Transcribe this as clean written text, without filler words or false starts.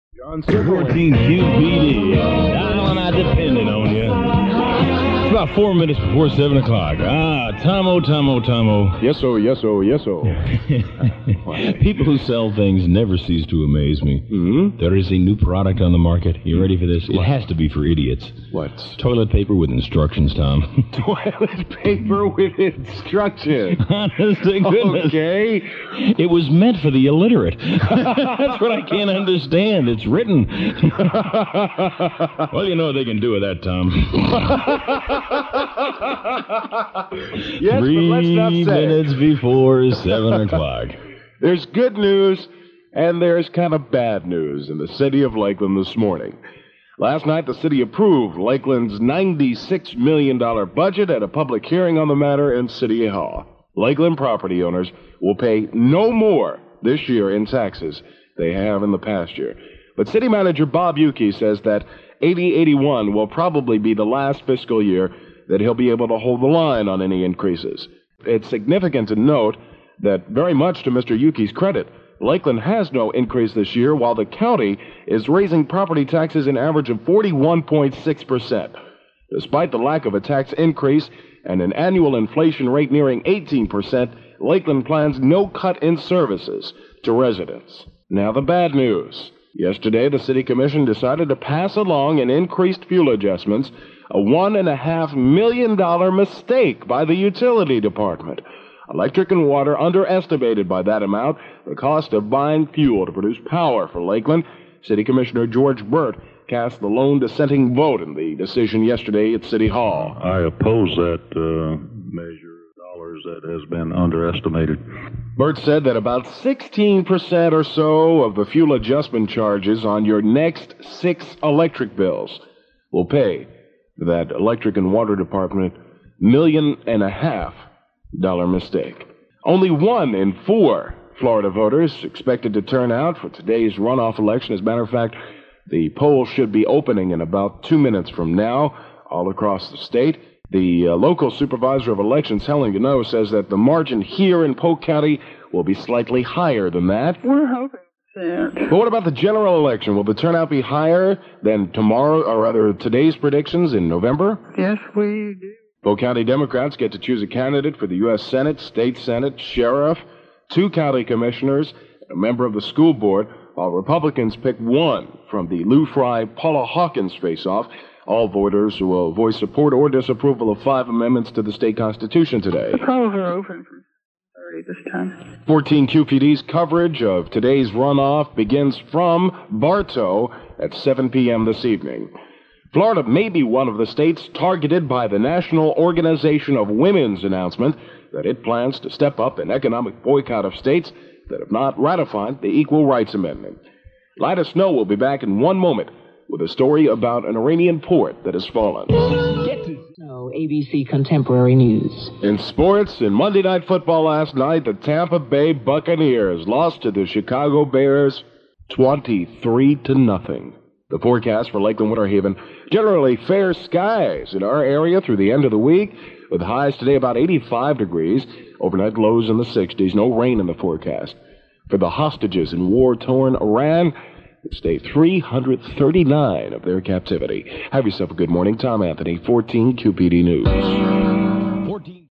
John 14 QPD. Dialing, I depended on you. It's about 4 minutes before 7 o'clock. Tomo. Yes, oh. People who sell things never cease to amaze me. Mm-hmm. There is a new product on the market. You ready for this? It has to be for idiots. What? Toilet paper with instructions, Tom. Toilet paper with instructions. Honest to goodness. Okay. It was meant for the illiterate. That's what I can't understand. It's written. Well, you know what they can do with that, Tom. Yes, 3 but let's not say. minutes before 7 o'clock. There's good news, and there's kind of bad news in the city of Lakeland this morning. Last night, the city approved Lakeland's $96 million budget at a public hearing on the matter in City Hall. Lakeland property owners will pay no more this year in taxes they have in the past year. But city manager Bob Yuki says that 80-81 will probably be the last fiscal year that he'll be able to hold the line on any increases. It's significant to note that, very much to Mr. Yuki's credit, Lakeland has no increase this year, while the county is raising property taxes an average of 41.6%. Despite the lack of a tax increase and an annual inflation rate nearing 18%, Lakeland plans no cut in services to residents. Now the bad news. Yesterday, the City Commission decided to pass along in increased fuel adjustments a $1.5 million mistake by the utility department. Electric and water underestimated by that amount the cost of buying fuel to produce power for Lakeland. City Commissioner George Burt cast the lone dissenting vote in the decision yesterday at City Hall. I oppose that measure of dollars that has been underestimated. Burt said that about 16% or so of the fuel adjustment charges on your next 6 electric bills will pay for that electric and water department $1.5 million mistake. Only 1 in 4 Florida voters expected to turn out for today's runoff election. As a matter of fact, the polls should be opening in about 2 minutes from now all across the state. The local supervisor of elections, Helen Gano, says that the margin here in Polk County will be slightly higher than that. We're hoping that. But what about the general election? Will the turnout be higher than tomorrow, or rather today's predictions in November? Yes, we do. Polk County Democrats get to choose a candidate for the U.S. Senate, State Senate, Sheriff, 2 county commissioners, and a member of the school board, while Republicans pick 1 from the Lou Fry-Paula Hawkins face-off. All voters will voice support or disapproval of 5 amendments to the state constitution today. The polls are open from 30 this time. 14 QPD's coverage of today's runoff begins from Bartow at 7 p.m. this evening. Florida may be one of the states targeted by the National Organization of Women's announcement that it plans to step up an economic boycott of states that have not ratified the Equal Rights Amendment. Lida Snow will be back in 1 moment with a story about an Iranian port that has fallen. No, ABC Contemporary News. In sports, in Monday Night Football last night, the Tampa Bay Buccaneers lost to the Chicago Bears 23-0. The forecast for Lakeland Winter Haven: generally fair skies in our area through the end of the week, with highs today about 85 degrees, overnight lows in the 60s, no rain in the forecast. For the hostages in war-torn Iran, it's day 339 of their captivity. Have yourself a good morning. Tom Anthony, 14 QPD News.